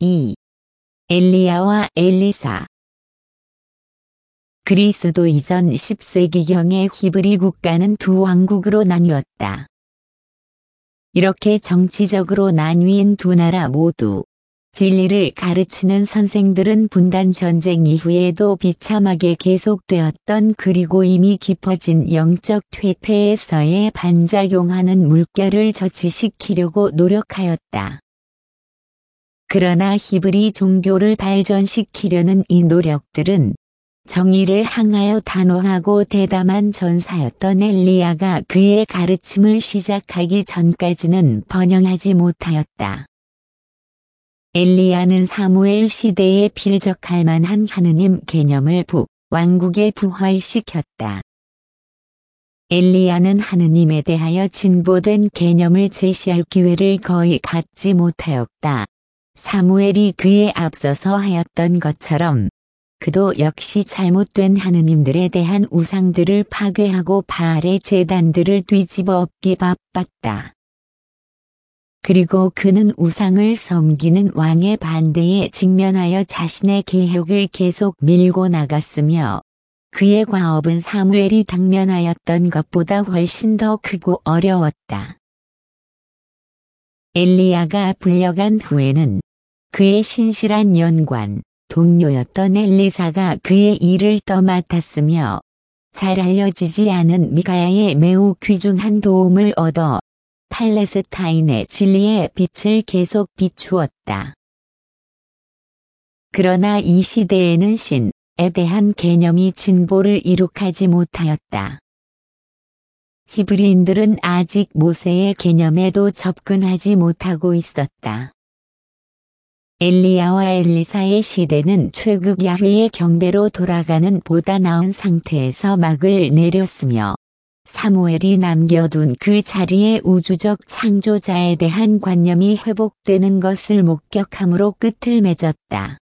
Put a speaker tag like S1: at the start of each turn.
S1: 2. 엘리야와 엘리사. 그리스도 이전 10세기경의 히브리 국가는 두 왕국으로 나뉘었다. 이렇게 정치적으로 나뉘인 두 나라 모두 진리를 가르치는 선생들은 분단 전쟁 이후에도 비참하게 계속되었던, 그리고 이미 깊어진 영적 퇴폐에서의 반작용하는 물결을 저치시키려고 노력하였다. 그러나 히브리 종교를 발전시키려는 이 노력들은 정의를 향하여 단호하고 대담한 전사였던 엘리야가 그의 가르침을 시작하기 전까지는 번영하지 못하였다. 엘리야는 사무엘 시대에 필적할 만한 하느님 개념을 왕국에 부활시켰다. 엘리야는 하느님에 대하여 진보된 개념을 제시할 기회를 거의 갖지 못하였다. 사무엘이 그에 앞서서 하였던 것처럼 그도 역시 잘못된 하느님들에 대한 우상들을 파괴하고 바알의 제단들을 뒤집어 엎기 바빴다. 그리고 그는 우상을 섬기는 왕의 반대에 직면하여 자신의 계획을 계속 밀고 나갔으며, 그의 과업은 사무엘이 당면하였던 것보다 훨씬 더 크고 어려웠다. 엘리야가 불려간 후에는 그의 신실한 연관, 동료였던 엘리사가 그의 일을 떠맡았으며, 잘 알려지지 않은 미가야의 매우 귀중한 도움을 얻어 팔레스타인의 진리의 빛을 계속 비추었다. 그러나 이 시대에는 신에 대한 개념이 진보를 이룩하지 못하였다. 히브리인들은 아직 모세의 개념에도 접근하지 못하고 있었다. 엘리야와 엘리사의 시대는 최극 야훼의 경배로 돌아가는 보다 나은 상태에서 막을 내렸으며, 사무엘이 남겨둔 그 자리에 우주적 창조자에 대한 관념이 회복되는 것을 목격함으로 끝을 맺었다.